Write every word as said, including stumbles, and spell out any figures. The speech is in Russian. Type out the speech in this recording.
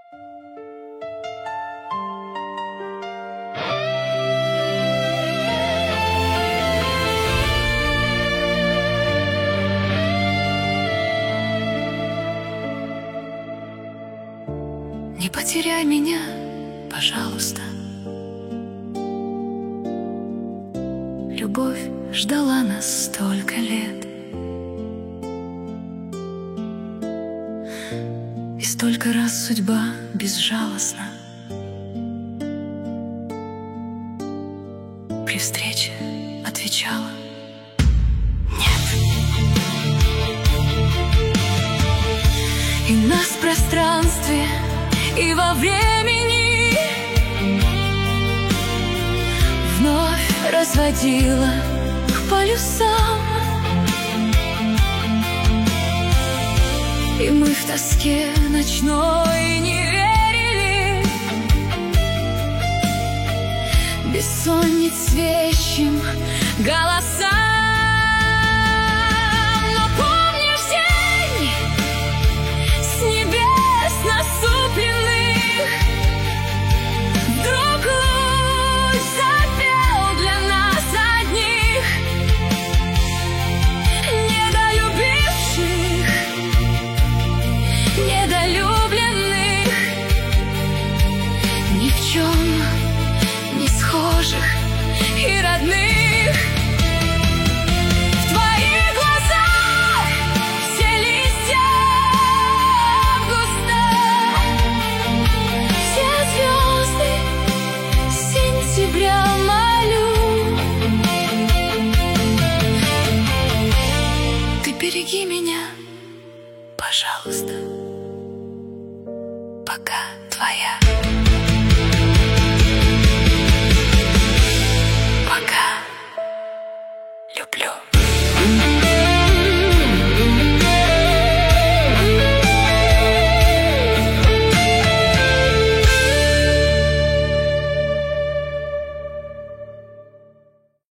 Не потеряй меня, пожалуйста. Любовь ждала нас столько лет, и столько раз судьба безжалостна при встрече отвечала нет. И нас в пространстве и во времени вновь разводила к полюсам, и мы в тоске ночной не верили бессонниц вещим голосам. Но помнишь день с небес насупленных? Вдруг луч запел для нас одних, недолюбивших, недолюбленных, ни в чем не схожих и родных. В твоих глазах все листья августа, все звезды сентября молю. Ты береги меня, пожалуйста, пока твоя.